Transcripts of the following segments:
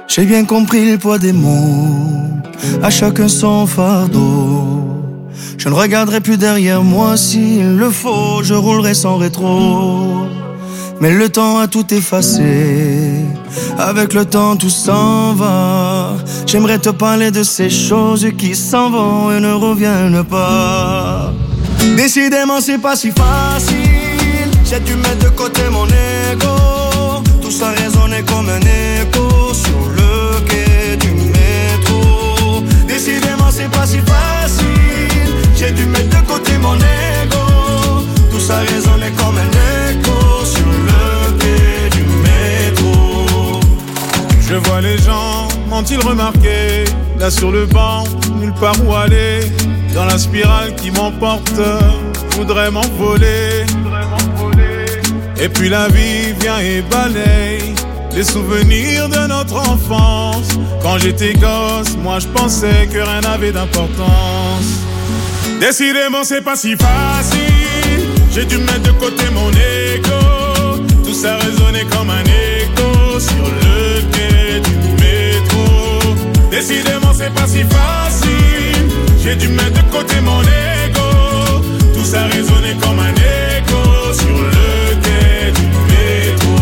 J'ai bien compris le poids des mots, à chacun son fardeau. Je ne regarderai plus derrière moi s'il le faut, je roulerai sans rétro. Mais le temps a tout effacé, avec le temps tout s'en va. J'aimerais te parler de ces choses qui s'en vont et ne reviennent pas. Décidément c'est pas si facile, j'ai dû mettre de côté mon ego. Tout ça résonnait comme un écho sur le quai du métro. Décidément c'est pas si facile, j'ai dû mettre de côté mon ego. Tout ça résonnait comme un écho sur le quai du métro. Je vois les gens, m'ont-ils remarqué? Là sur le banc, nulle part où aller. Dans la spirale qui m'emporte, voudrais m'envoler. Et puis la vie vient et balaye les souvenirs de notre enfance. Quand j'étais gosse, moi je pensais que rien n'avait d'importance. Décidément c'est pas si facile, j'ai dû mettre de côté mon ego. Tout ça résonnait comme un écho sur le quai du métro. Décidément c'est pas si facile, j'ai dû mettre de côté mon ego. Tout ça résonnait comme un écho sur le quai du métro.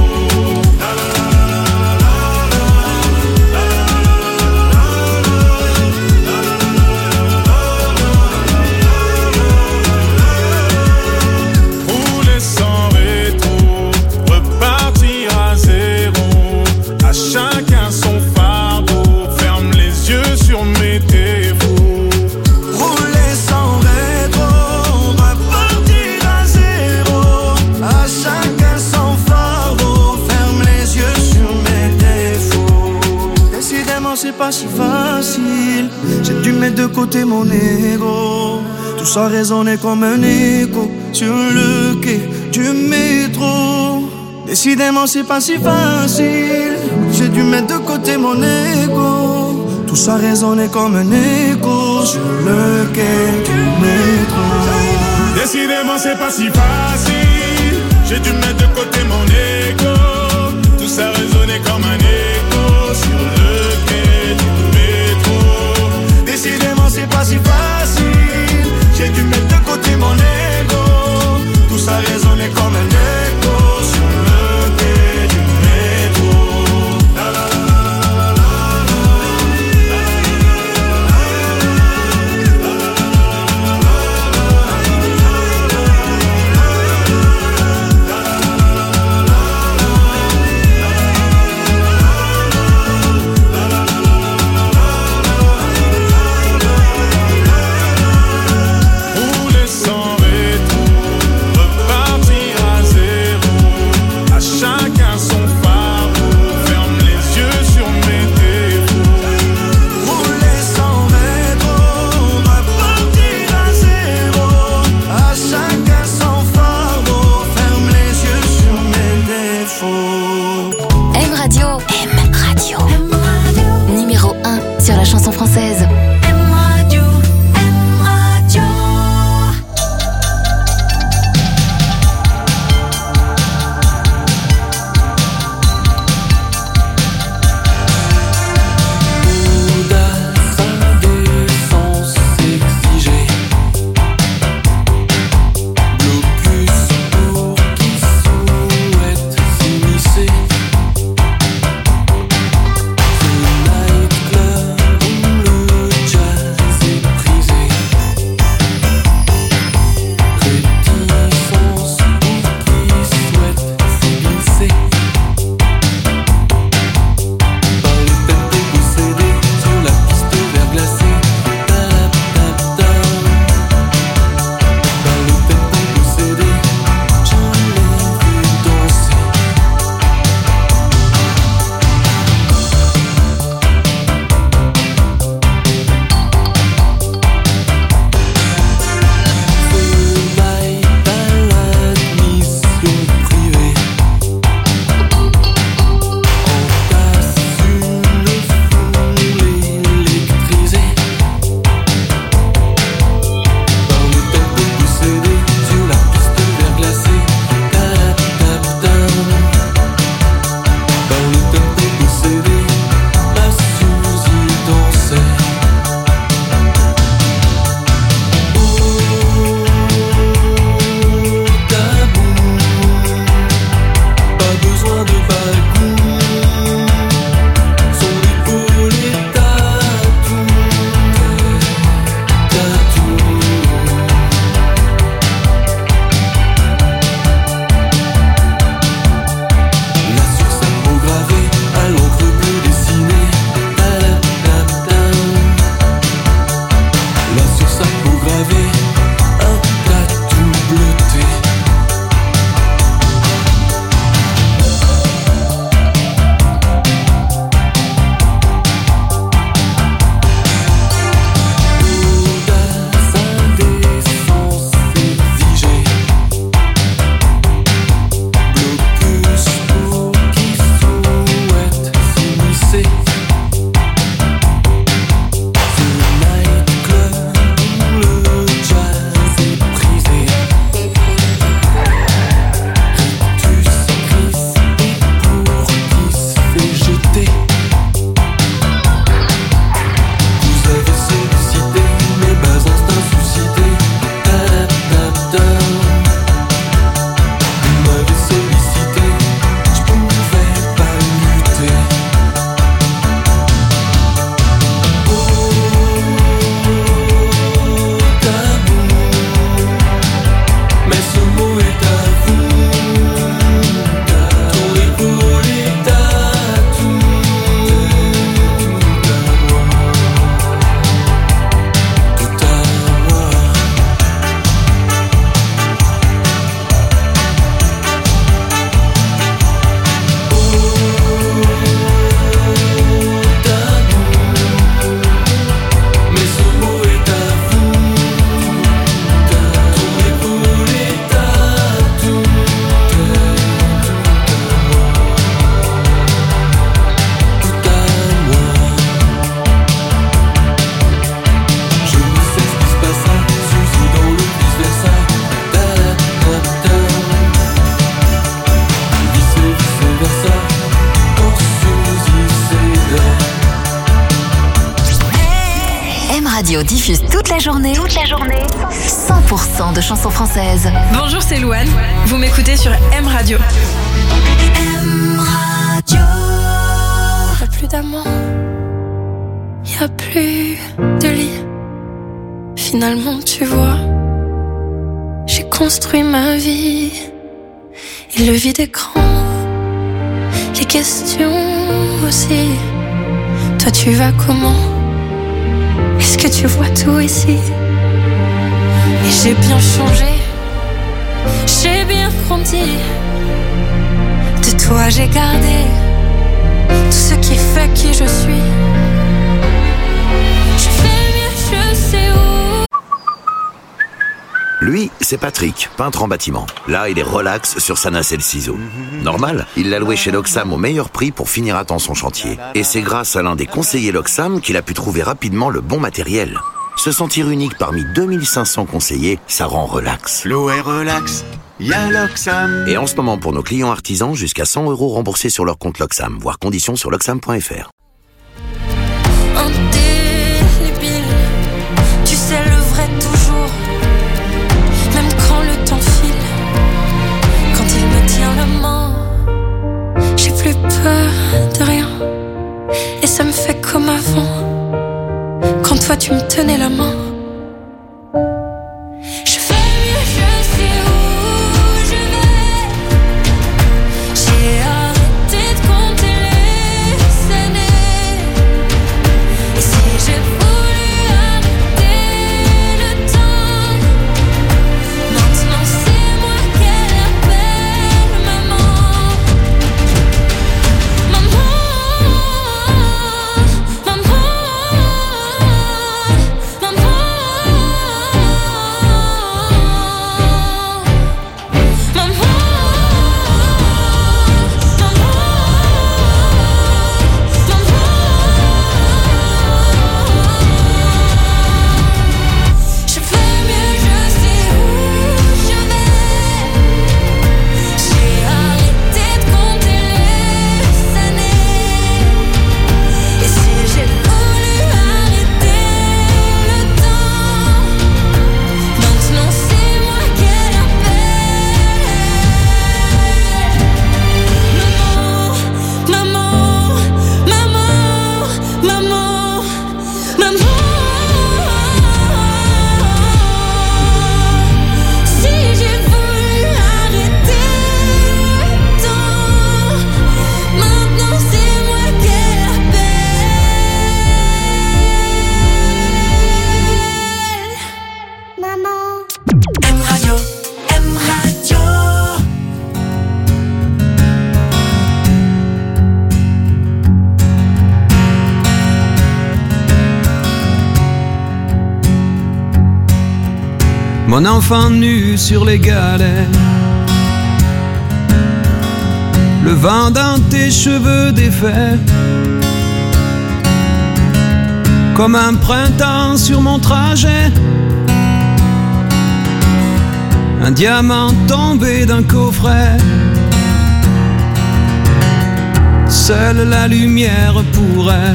Rouler sans rétro, repartir à zéro. À chacun son fardeau, ferme les yeux sur mes défauts. Rouler sans rétro, repartir à zéro. À chacun son fardeau, ferme les yeux sur mes défauts. Décidément c'est pas si facile, j'ai dû mettre de côté mon ego. Tout ça résonnait comme un écho sur le quai du métro. Décidément c'est pas si facile, j'ai dû mettre de côté mon ego. Tout ça résonnait comme un écho sur le quai du métro. Décidément c'est pas si facile, j'ai dû mettre de côté mon ego. Tout ça résonnait comme un écho sur le quai du métro. Décidément c'est pas si facile, j'ai dû mettre de côté mon ego. Tout ça résonnait comme un écho sur le quai du métro. La la la Rouler sans rétro, repartir à zéro. À chacun son fardeau, ferme les yeux sur mes défauts. Rouler sans rétro, repartir à zéro. À chacun son fardeau, ferme les yeux sur mes défauts. M Radio. M Radio. Numéro 1 sur la chanson française. M Radio, M Radio. Audace, indécence exigée. Blocus pour qui souhaite s'immiscer. Ce nightclub où le Radio diffuse toute la journée 100% de chansons françaises. Bonjour, c'est Louane. Vous m'écoutez sur M Radio. M Radio. Y'a plus d'amant, y'a plus de lit. Finalement, tu vois, j'ai construit ma vie. Et le vide est grand, les questions aussi. Toi, tu vas comment? Est-ce que tu vois tout ici? Et j'ai bien changé, j'ai bien grandi. De toi, j'ai gardé tout ce qui fait qui je suis. Je fais mieux, je sais où. Lui, c'est Patrick, peintre en bâtiment. Là, il est relax sur sa nacelle ciseau. Normal, il l'a loué chez Loxam au meilleur prix pour finir à temps son chantier. Et c'est grâce à l'un des conseillers Loxam qu'il a pu trouver rapidement le bon matériel. Se sentir unique parmi 2500 conseillers, ça rend relax. L'eau est relax, y'a Loxam. Et en ce moment, pour nos clients artisans, jusqu'à 100 € remboursés sur leur compte Loxam, voire conditions sur loxam.fr. Indélébile, tu sais le vrai toujours. Même quand le temps file, quand il me tient la main, j'ai plus peur de rien. Et ça me fait comme avant, quand toi tu me tenais la main. Je fais mieux, je sais où je vais. J'ai arrêté de compter les années. Et si j'ai voulu arrêter le temps, maintenant c'est moi qu'elle appelle maman. Maman, maman, maman, je fais mieux, je sais où je vais. J'ai arrêté de compter les années. Et si j'ai voulu arrêter le temps, maintenant c'est moi qu'elle appelle. Maman, maman, maman, maman, si j'ai voulu arrêter le temps, maintenant c'est moi qu'elle appelle. Maman. M Radio, M Radio. Mon enfant nu sur les galets, le vent dans tes cheveux défaits, comme un printemps sur mon trajet, un diamant tombé d'un coffret. Seule la lumière pourrait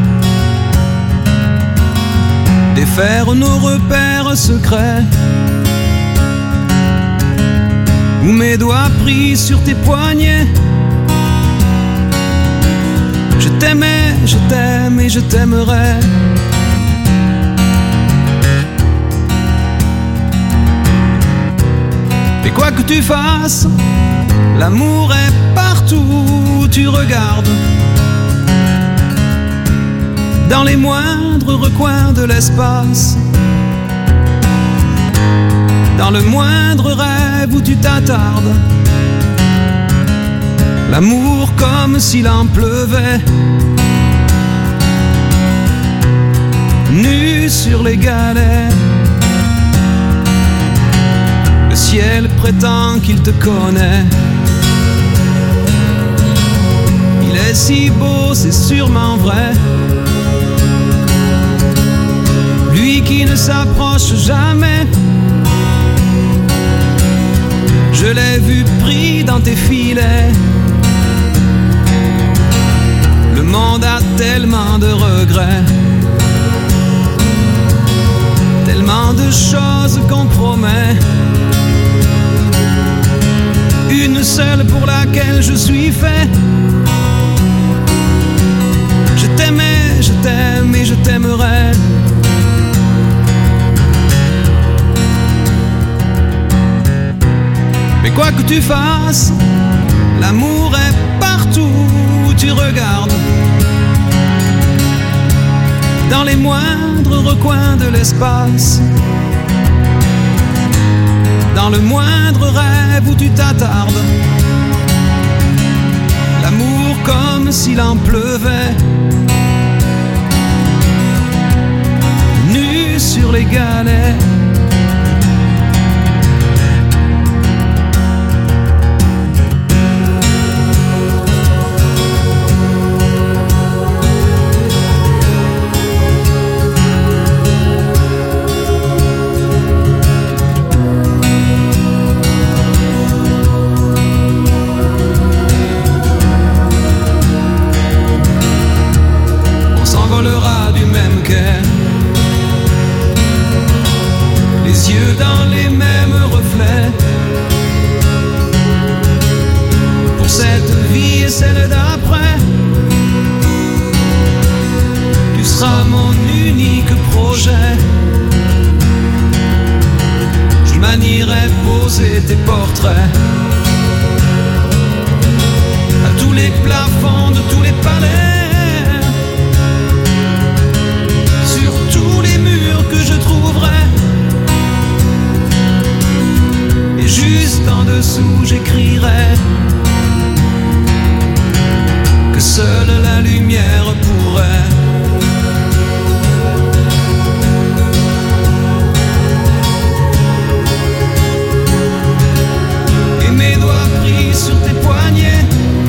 défaire nos repères secrets, où mes doigts pris sur tes poignets. Je t'aimais, je t'aime et je t'aimerai. Et quoi que tu fasses, l'amour est partout où tu regardes, dans les moindres recoins de l'espace, dans le moindre rêve où tu t'attardes. L'amour comme s'il en pleuvait, nu sur les galets. Le ciel prétend qu'il te connaît. Il est si beau, c'est sûrement vrai. Lui qui ne s'approche jamais. Je l'ai vu pris dans tes filets. Le monde a tellement de regrets. de choses qu'on promet. Une seule pour laquelle je suis fait. Je t'aimais, je t'aime et je t'aimerai. Mais quoi que tu fasses, l'amour est partout où tu regardes. Dans les moindres recoins de l'espace. Dans le moindre rêve où tu t'attardes. L'amour comme s'il en pleuvait. Nu sur les galets. Du même quai, les yeux dans les mêmes reflets. Pour cette vie et celle d'après, tu seras mon unique projet. Je manierai poser tes portraits à tous les plafonds de tous les palais. Tous les murs que je trouverai. Et juste en dessous j'écrirai que seule la lumière pourrait et mes doigts pris sur tes poignets.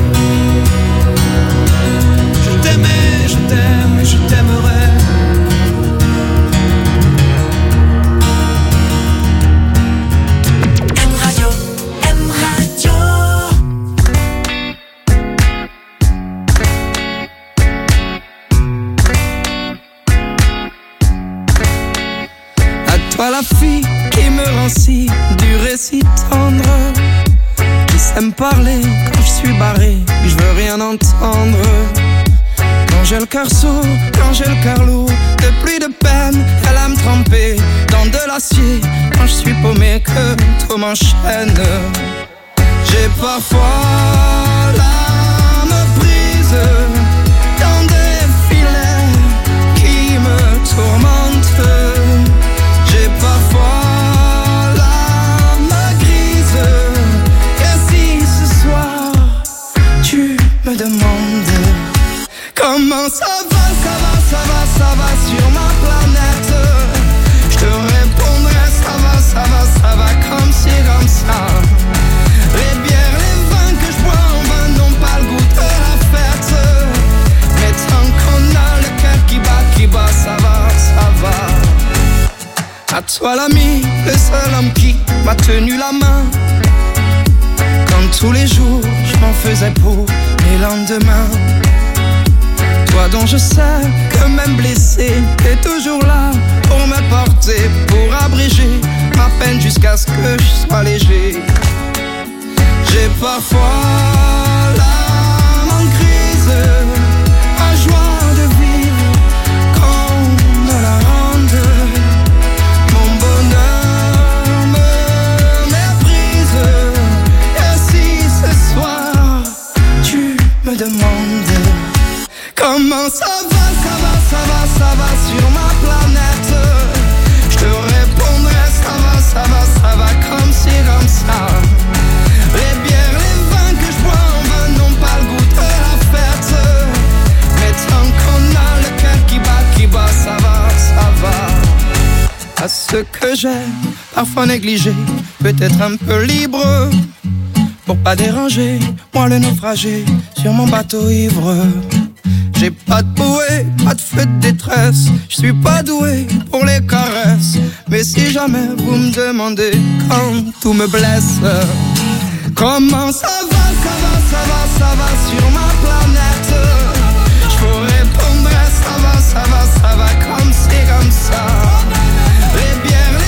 Je t'aimais, je t'aime et je t'aimerai. Toi la fille qui me rend si dur et si tendre, qui sait me parler quand je suis barré, je veux rien entendre. Quand j'ai le cœur sourd, quand j'ai le cœur lourd, de pluie de peine, elle aime tremper dans de l'acier. Quand je suis paumé, que tout m'enchaîne. J'ai parfois l'âme prise dans des filets qui me tourmentent. J'ai parfois l'âme grise. Et si ce soir tu me demandes comment ça va, ça va, ça va, ça va sur ma planète, je te répondrai ça va, ça va, ça va comme ci, comme ça. Les bières, les vins que je bois en vain n'ont pas le goût de la fête. Mais tant qu'on a le cœur qui bat, ça va, ça va. À toi l'ami, le seul homme qui m'a tenu la main quand tous les jours je m'en faisais pour les lendemains. Toi dont je sais que même blessé, t'es toujours là pour me porter, pour abréger ma peine jusqu'à ce que je sois léger. J'ai parfois l'âme en crise, ma joie de vivre qu'on me la rende. Mon bonheur me méprise. Et si ce soir tu me demandes comment ça va, ça va, ça va, ça va sur ma planète, je te répondrai ça va, ça va, ça va comme ci, comme ça. Les bières, les vins que je bois en vain n'ont pas le goût de la fête. Mais tant qu'on a le cœur qui bat, ça va, ça va. À ce que j'ai parfois négligé, peut-être un peu libre, pour pas déranger, moi le naufragé sur mon bateau ivre. J'ai pas de bouée, pas de feu de détresse, je suis pas doué pour les caresses. Mais si jamais vous me demandez quand tout me blesse, comment ça va, ça va, ça va, ça va sur ma planète, je vous répondrai ça va, ça va, ça va comme c'est comme ça. Les bières,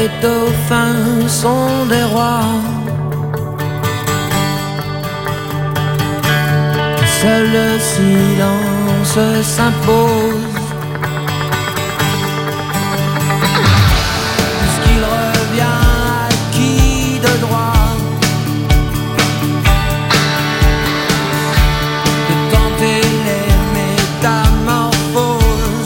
les dauphins sont des rois. Seul le silence s'impose. Puisqu'il revient acquis de droit de tenter les métamorphoses.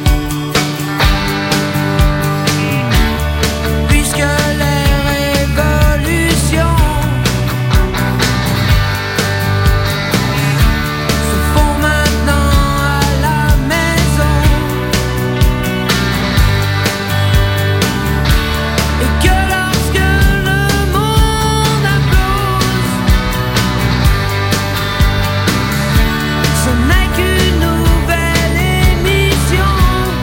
Puisque les révolutions se font maintenant à la maison, et que lorsque le monde implose, ce n'est qu'une nouvelle émission.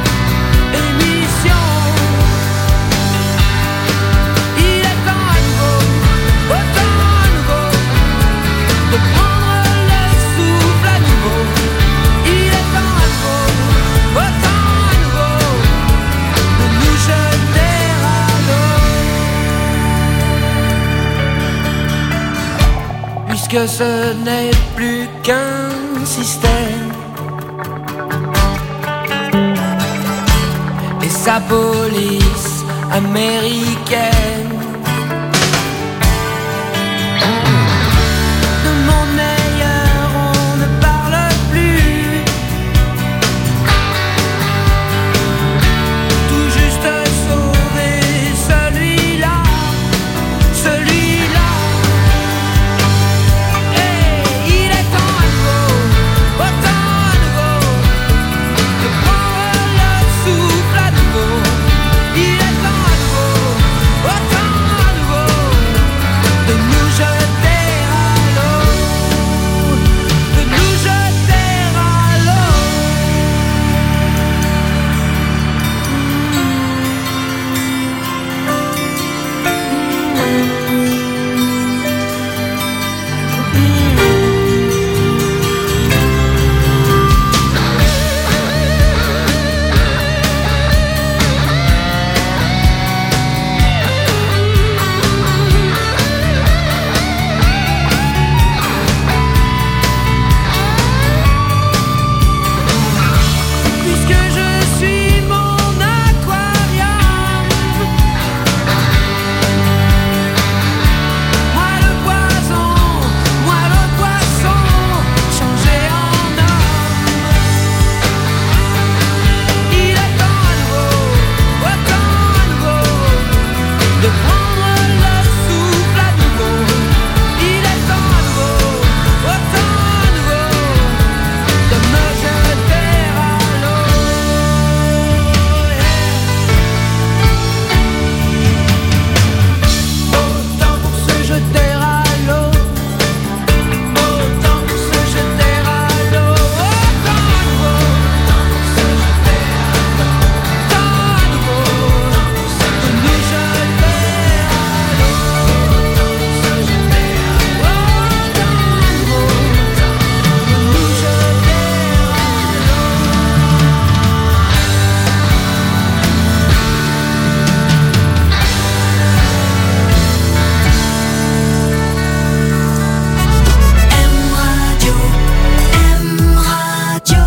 Il est temps à nouveau, autant à nouveau, de prendre le souffle à nouveau. Il est temps à nouveau, autant à nouveau, de nous jeter à l'eau. Puisque ce n'est plus qu'un système et sa police américaine. De monde meilleur on ne parle plus. Tout juste sauver celui-là, celui-là. Et il est temps à nouveau, autant à nouveau, de prendre le souffle à nouveau. Il est temps à nouveau, autant à nouveau, de nous jeter à l'eau, de nous jeter à l'eau. Puisque je suis mon aquarium, moi le poison, moi le poisson, changé en homme. Il est temps à nouveau, autant à nouveau, de prendre le souffle à nouveau. Il est temps à nouveau, autant à nouveau, de me jeter à l'eau. Autant pour se jeter à l'eau, autant pour se jeter à l'eau, autant à nouveau, autant à nouveau, de nous jeter à l'eau, autant à nouveau, de nous jeter à M Radio, M Radio.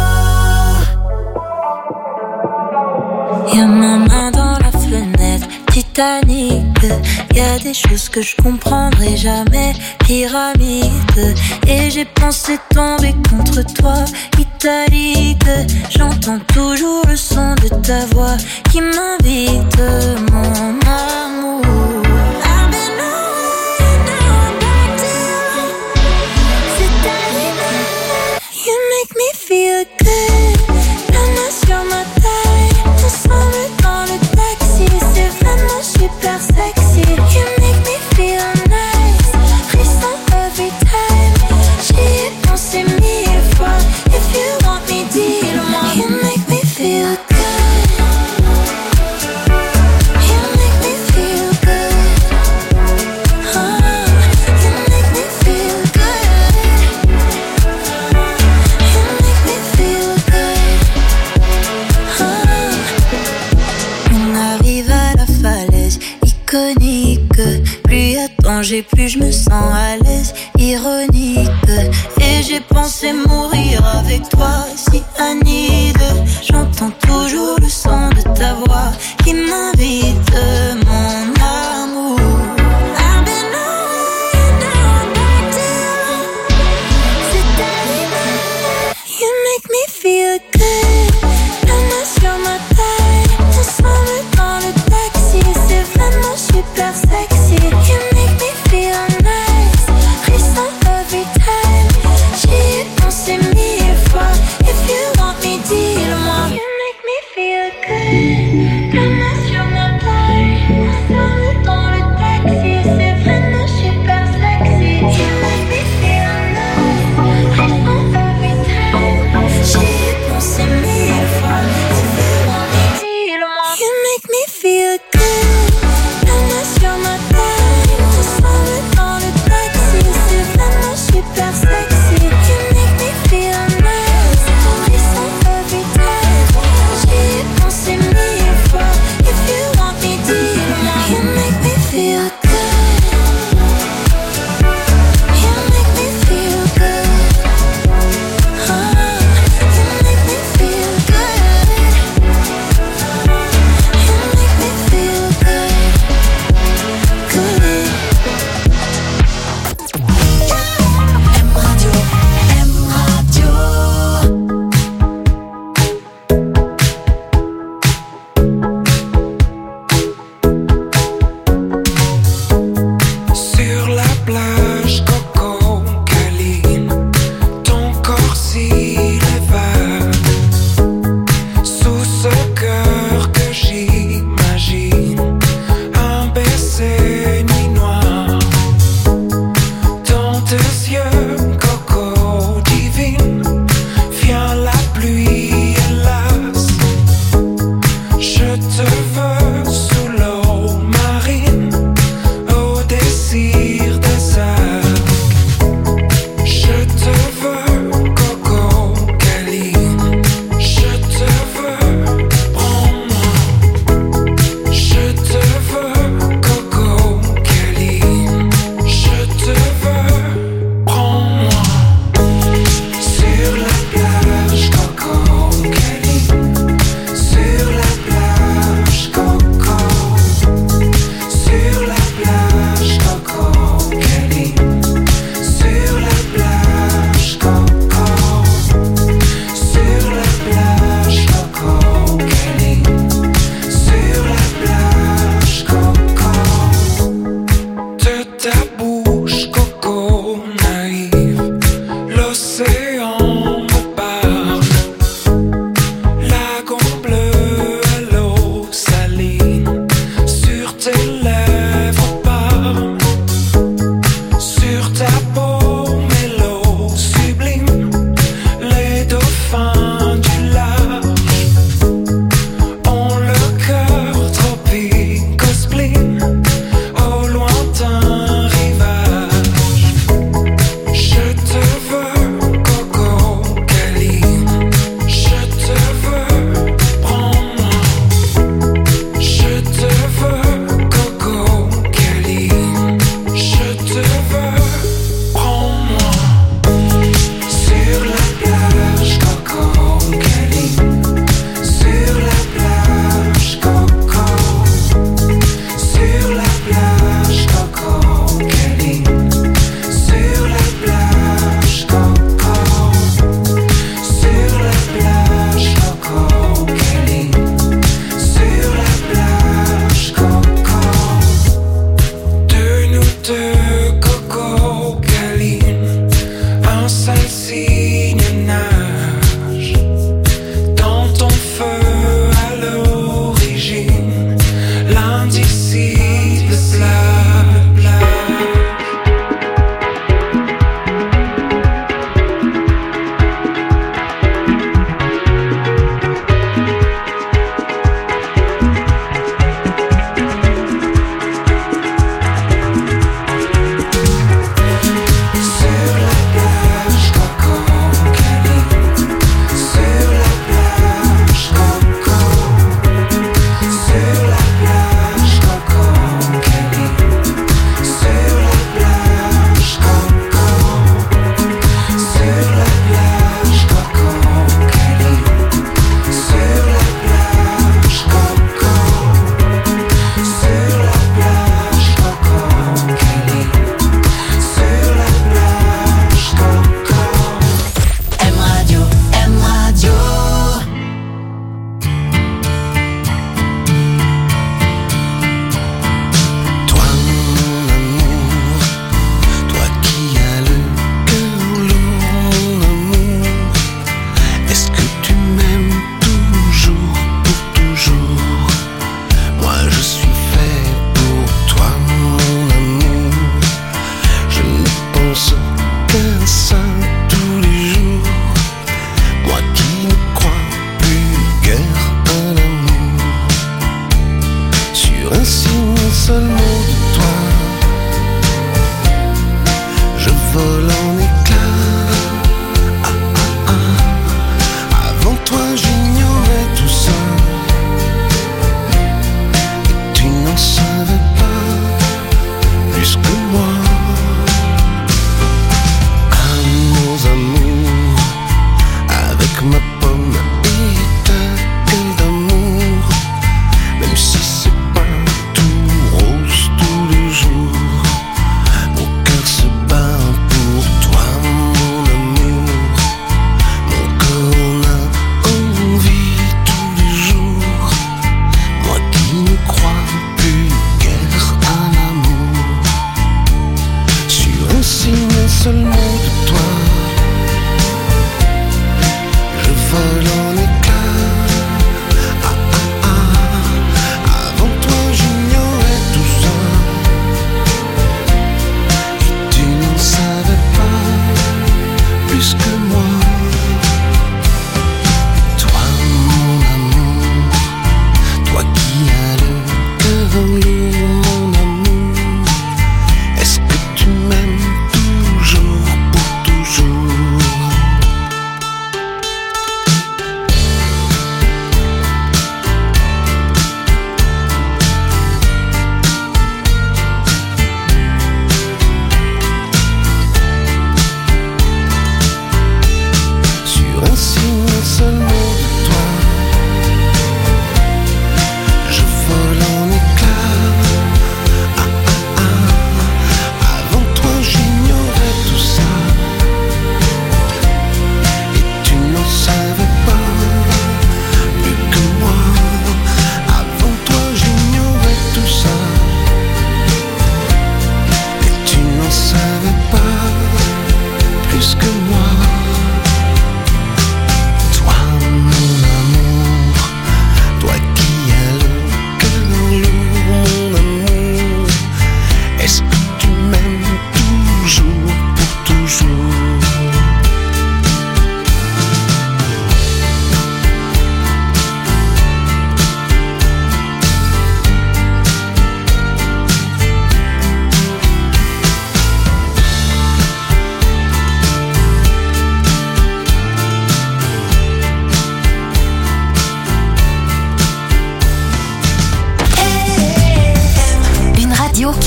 Y'a ma main dans la fenêtre, Titanic. Y'a des choses que je comprendrai jamais, pyramide. Et j'ai pensé tomber contre toi, italique. J'entends toujours le son de ta voix qui m'invite, mon amour. I've been away, now I'm back to you. C'est arrivé, you make me feel good. La main sur ma taille, ensemble dans le taxi. C'est vraiment super sexy. You make me feel nice, frisson every time. J'y ai pensé 1000 fois. If you want me, dis-le-moi. You make me feel good. You make me feel good. You make me feel good. You make me feel good. On arrive à la falaise. bouger, plus je me sens à l'aise, ironique. Et j'ai pensé mourir avec toi, si Anide. J'entends toujours le son de ta voix qui m'invite, mon amour. I've been away, now I'm back to you. C'est terminé. You make me feel good. La main sur ma taille, ensemble dans le taxi, c'est vraiment super sexy. You make me feel nice.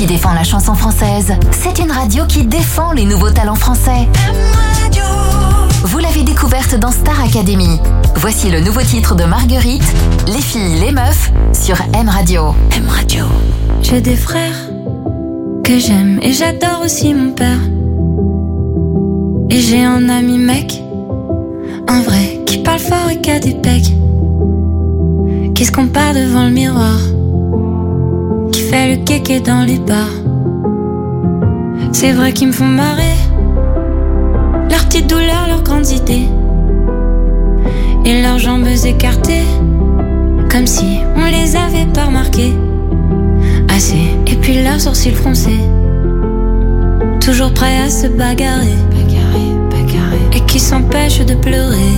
qui défend la chanson française. C'est une radio qui défend les nouveaux talents français. M-Radio. Vous l'avez découverte dans Star Academy. Voici le nouveau titre de Marguerite, Les filles, les meufs, sur M-Radio. M-Radio. J'ai des frères que j'aime et j'adore aussi mon père. Et j'ai un ami mec, un vrai, qui parle fort et qui a des pecs, qui se compare devant le miroir, qui fait le kéké dans les bars. C'est vrai qu'ils me font marrer, leurs petites douleurs, leurs grandes idées, et leurs jambes écartées, comme si on les avait pas remarquées assez. Et puis leurs sourcils froncés, toujours prêts à se bagarrer, et qui s'empêchent de pleurer.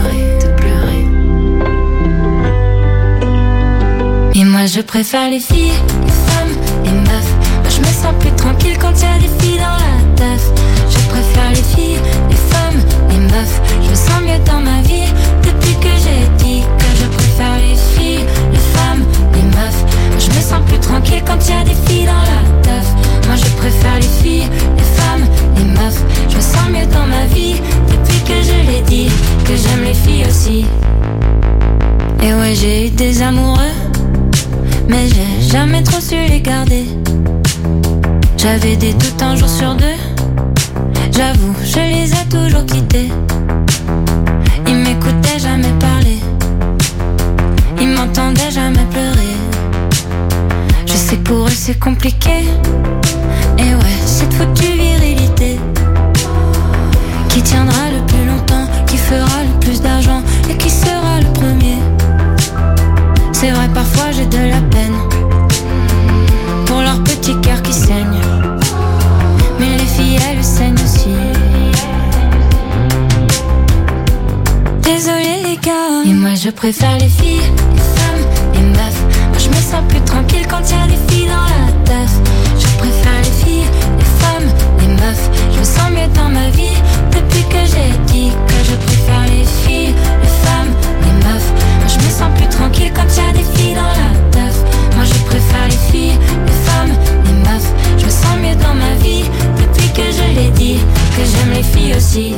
Et moi je préfère les filles, les femmes, les meufs. Moi je me sens plus tranquille quand y a des filles dans la teuf. Je préfère les filles, les femmes, les meufs. Je me sens mieux dans ma vie depuis que j'ai dit que je préfère les filles, les femmes, les meufs. Moi je me sens plus tranquille quand y a des filles dans la teuf. Moi je préfère les filles, les femmes, les meufs. Je me sens mieux dans ma vie depuis que je l'ai dit, que j'aime les filles aussi. Et ouais, j'ai eu des amoureux, mais j'ai jamais trop su les garder. J'avais des doutes un jour sur deux, j'avoue, je les ai toujours quittés. Ils m'écoutaient jamais parler, ils m'entendaient jamais pleurer. Je sais que pour eux c'est compliqué, et ouais, cette foutue virilité qui tiendra le plus longtemps, qui fera le plus d'argent et qui sera le premier. C'est vrai, parfois j'ai de la peine pour leur petit cœur qui saigne, mais les filles elles saignent aussi. Désolé les gars, et moi je préfère les filles, les femmes, les meufs. Moi je me sens plus tranquille quand y a des filles dans la teuf. Je préfère les filles, les femmes, les meufs. Je me sens mieux dans ma vie depuis que j'ai dit que je préfère les filles, les femmes, les meufs. Moi je me sens plus tranquille quand y a des filles dans la teuf. Moi je préfère les filles, les femmes, les meufs. Je me sens mieux dans ma vie depuis que je l'ai dit, que j'aime les filles aussi.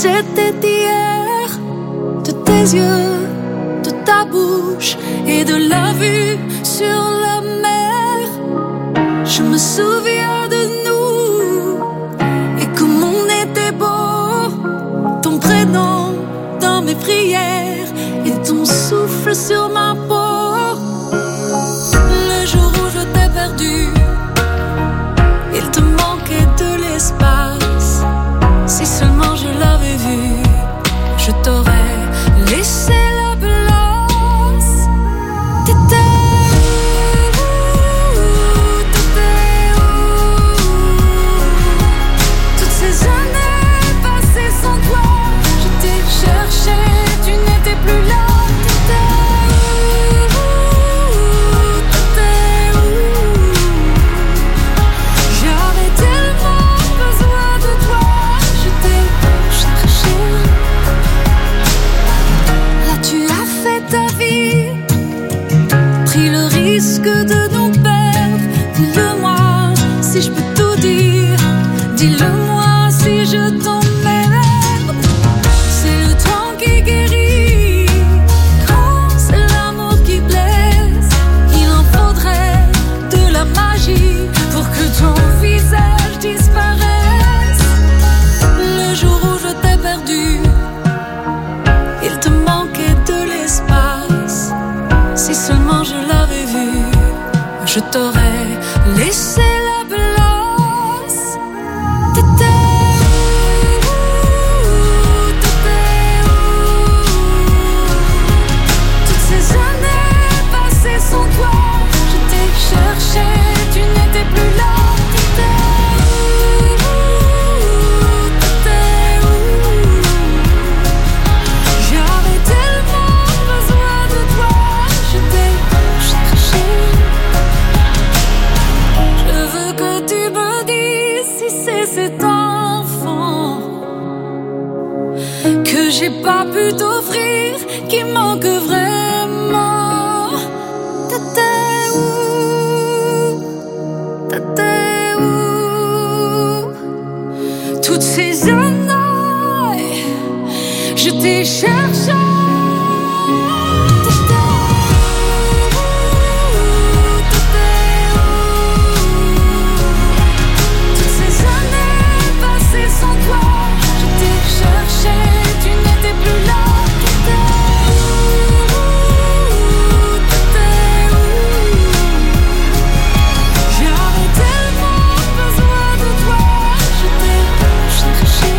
j'étais d'hier, de tes yeux, de ta bouche et de la vue sur la mer. Je me souviens de nous et comme on était beau, ton prénom dans mes prières et ton souffle sur ma peau. Le jour où je t'ai perdu, il te manquait de l'espace. Si seulement je l'avais vu, je t'aurais laissé la place. T'étais où? T'étais où? Toutes ces années passées sans toi, je t'ai cherché, tu n'étais plus là. Risque de nous perdre. Dis-le-moi si je peux tout dire. Dis-le-moi si je t'emmerde. C'est le temps qui guérit quand c'est l'amour qui blesse. Il en faudrait de la magie pour que ton visage disparaisse. Le jour où je t'ai perdu, il te manquait de l'espace. Si seulement je l'avais vu, je t'aurais laissé la place. T'étais où? T'étais où? Toutes ces années passées sans toi, je t'ai cherché, tu n'étais plus là. T'étais où? T'étais où? J'avais tellement besoin de toi, je t'ai cherché. Je veux que tu me dises si c'est cet enfant que j'ai pas pu t'offrir qui manque vraiment. T'étais où? T'étais où? Toutes ces années, je t'ai cherché. Tu n'étais plus là. J'avais tellement besoin de toi, je t'ai cherché.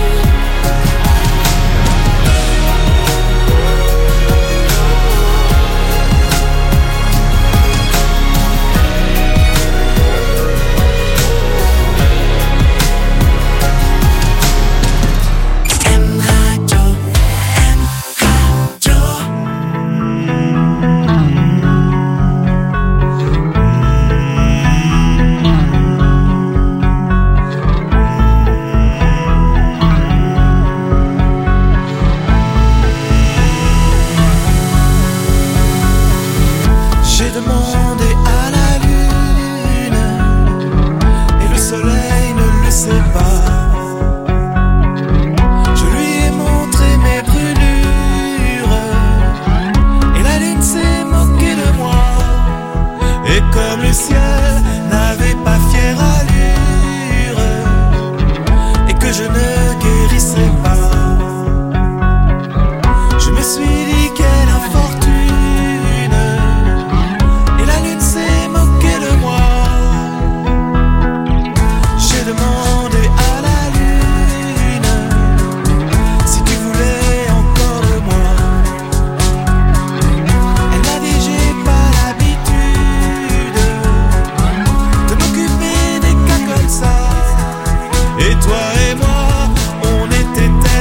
Et toi et moi, on était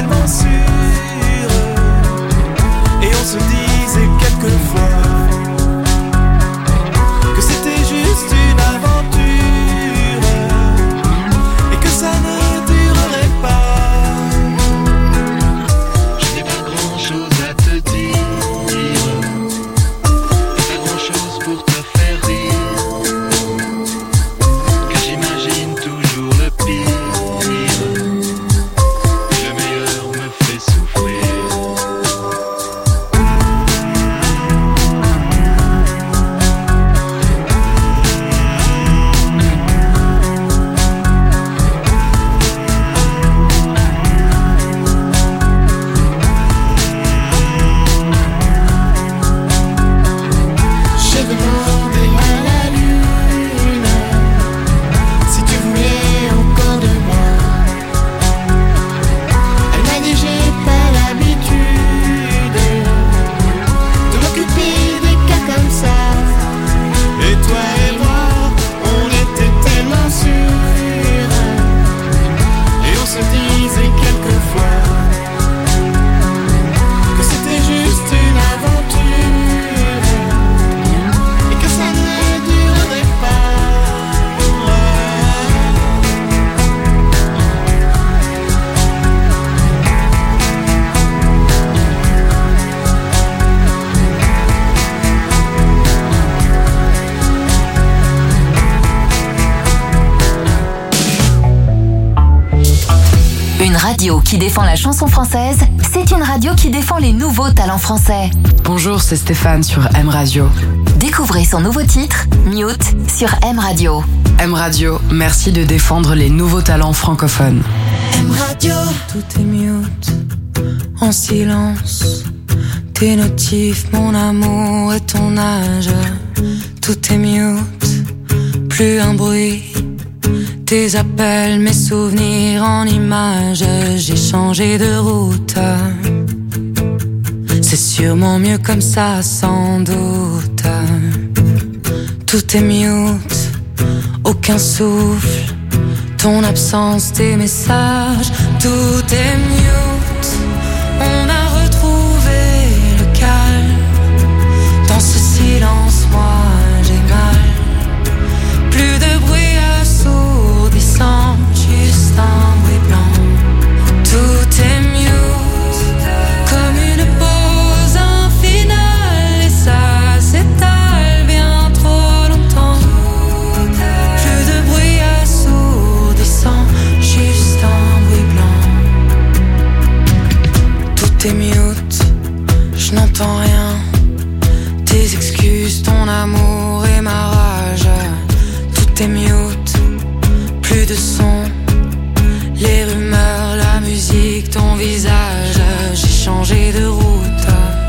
radio qui défend la chanson française, c'est une radio qui défend les nouveaux talents français. Bonjour, c'est Stéphane sur M Radio. Découvrez son nouveau titre, Mute, sur M Radio. M Radio, merci de défendre les nouveaux talents francophones. M Radio. Tout est mute, en silence. Tes notifs, mon amour et ton âge. Tout est mute, plus un bruit. Tes appels, mes souvenirs en images. J'ai changé de route. C'est sûrement mieux comme ça, sans doute. Tout est mute, aucun souffle. Ton absence, tes messages. Tout est mute. On a retrouvé le calme. Dans ce silence, moi j'ai mal. Plus de bruit assourdissant, juste un bruit blanc. Tout est mute, comme une pause infinale. Et ça s'étale bien trop longtemps. Plus de bruit assourdissant, juste un bruit blanc. Tout est mute, je n'entends rien. Tes excuses, ton amour et ma rage. Tout est mute, plus de son. Les rumeurs, la musique, ton visage. J'ai changé de route.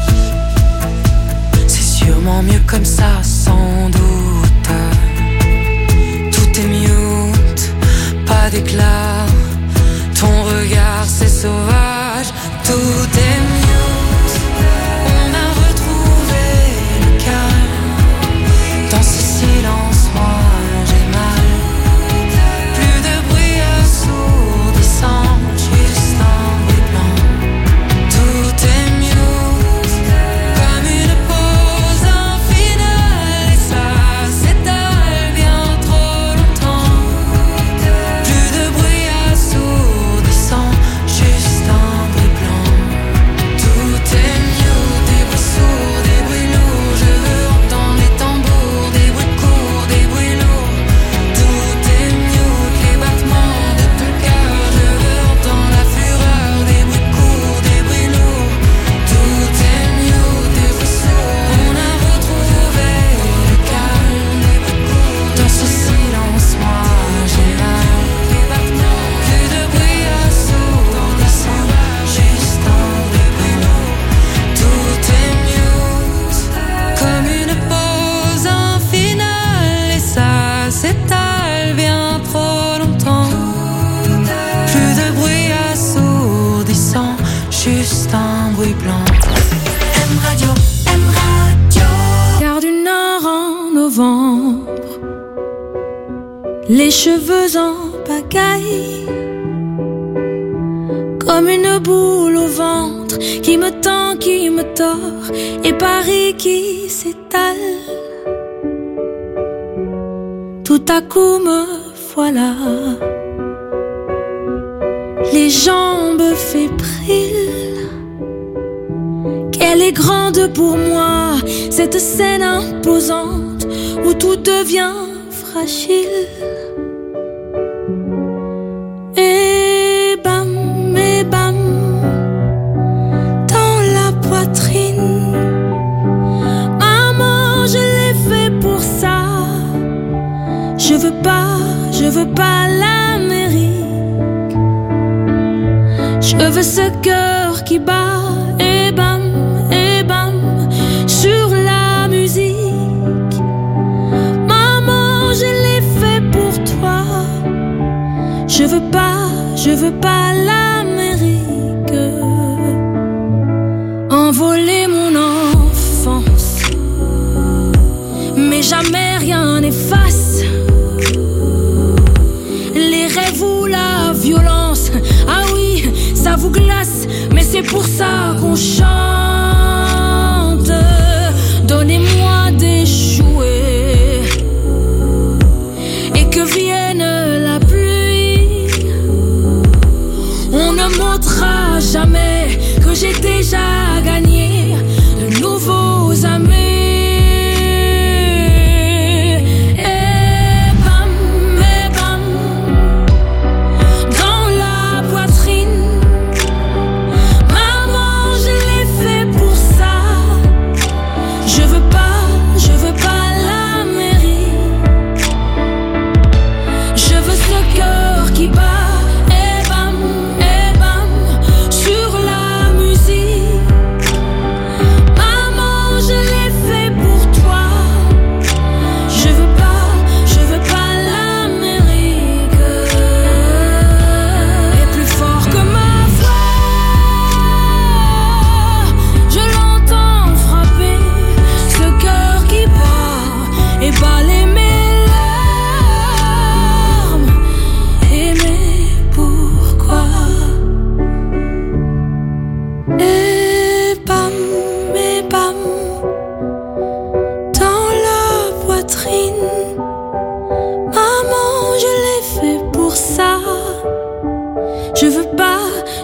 C'est sûrement mieux comme ça, sans doute. Tout est mute, pas d'éclat. Ton regard, c'est sauvage. Tout est mute. On a retrouvé le calme. Dans ce silence, moi j'ai mal. Plus de bruit assourdissant, juste un bruit blanc. Tout est mute, comme une pause infinale. Et ça s'étale bien trop longtemps. Plus de bruit assourdissant, juste un bruit blanc. Tout est mute, des bruits sourds, des bruits lourds. Je veux entendre les tambours, des bruits courts, des bruits lourds. Tout est mute, les battements de ton cœur. Je veux entendre la fureur, des bruits courts, des bruits lourds. Tout est mute, des bruits sourds. On a retrouvé le calme, des bruits courts. Dans ce silence, moi j'ai mal. Les battements, plus de bruit assourdissant, juste un bruit lourd. Tout est mute, comme une pause infinale. Et ça s'étale bien trop longtemps. Plus de bruit assourdissant, juste un bruit blanc. M Radio, M Radio. Car du nord en novembre, les cheveux en pagaille, comme une boule au ventre qui me tend, qui me tord, et Paris qui s'étale. Tout à coup me voilà, les jambes fébriles. Qu'elle est grande pour moi, cette scène imposante où tout devient fragile. Et bam, dans la poitrine. Maman, je l'ai fait pour ça. Je veux pas l'Amérique. Je veux ce cœur qui bat. Et bam, sur la musique. Maman, je l'ai fait pour toi. Je veux pas l'Amérique. Envoler mon enfance, mais jamais rien n'efface les rêves ou la violence. Ah oui, ça vous glace, mais c'est pour ça qu'on chante. Donnez-moi des jouets et que vienne la pluie. On ne montrera jamais que j'ai déjà gagné de nouveaux amis. Et bam, dans la poitrine.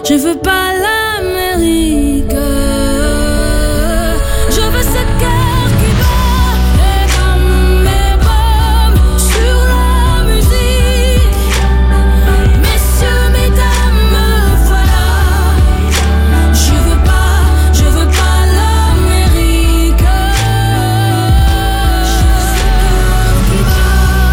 Je veux pas l'Amérique. Je veux ce cœur qui bat. Et bam, sur la musique. Messieurs, mesdames, voilà. Je veux pas l'Amérique. Je veux ce cœur qui bat.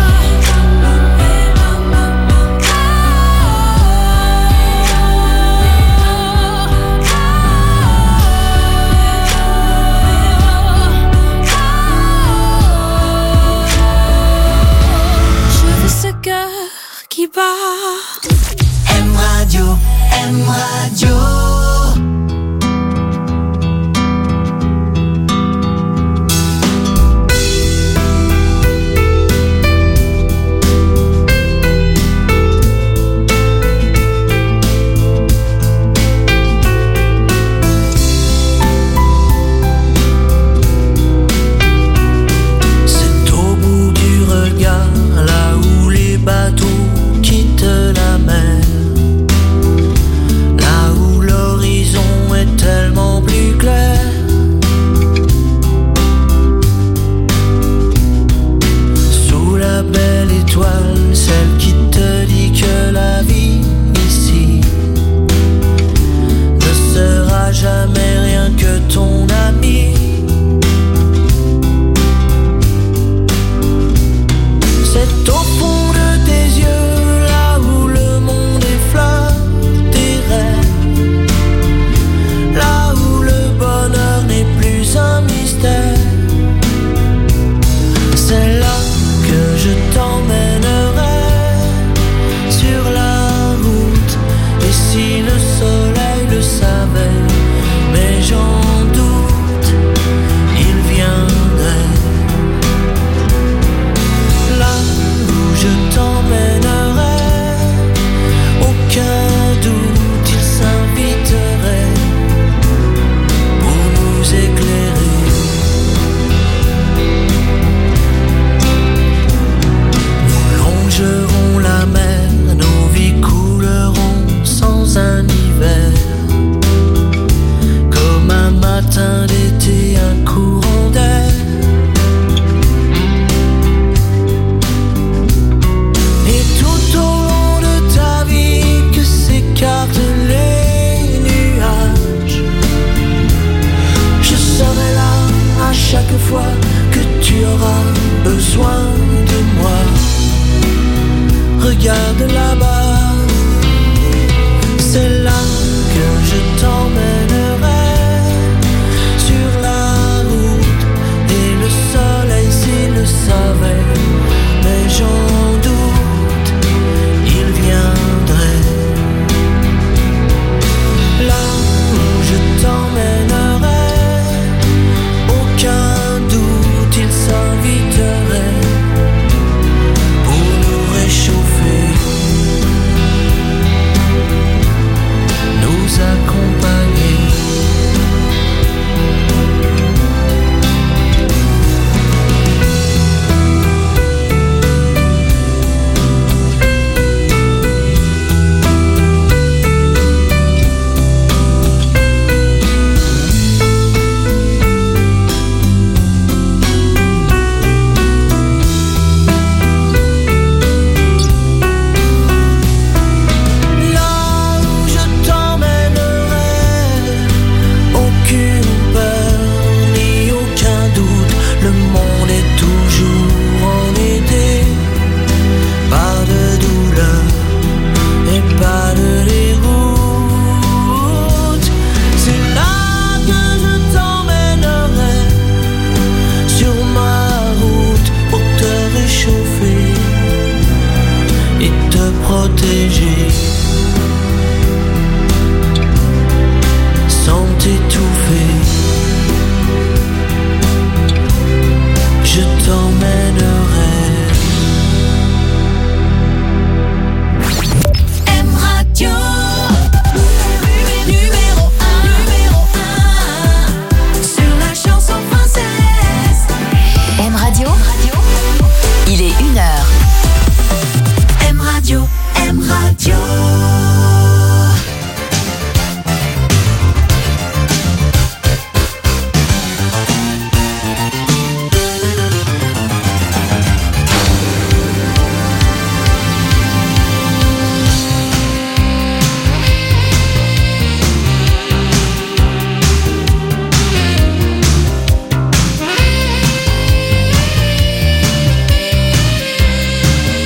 Qui bat. M Radio, M Radio. C'est au bout du regard, là où les bateaux quittent la mer, là où l'horizon est tellement plus clair. Sous la belle étoile, celle qui te dit que la vie ici ne sera jamais rien que ton ami. C'est au fond de tes yeux, là où le monde effleure tes rêves, là où le bonheur n'est plus un mystère. C'est là que je t'emmènerai sur la route. Et si le soleil le savait,